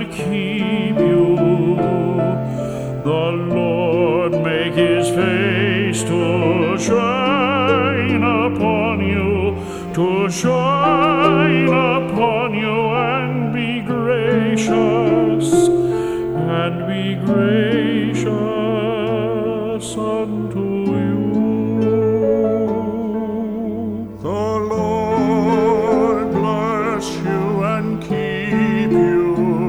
keep you. The Lord make his face to shine upon you, to shine upon you, and be gracious, unto you. The Lord bless you and keep you.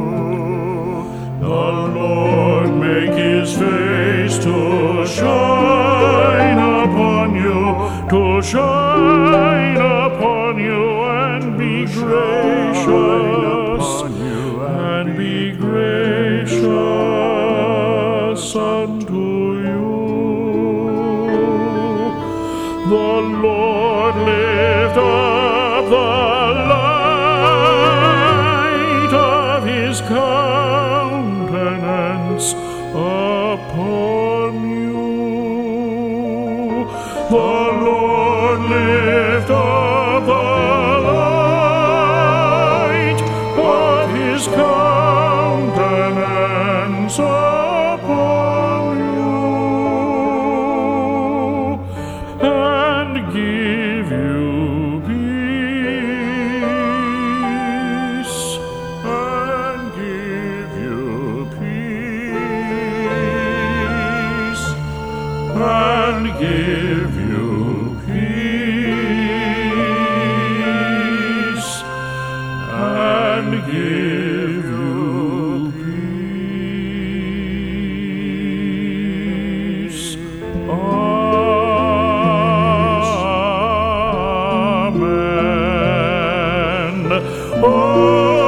The Lord make his face to shine upon you, to shine upon you, and be gracious, unto you. The Lord lift up the light of his countenance upon you. The Lord lift up the light of his countenance upon you, and give you peace, and give you peace, and give you peace, and give you peace. Amen.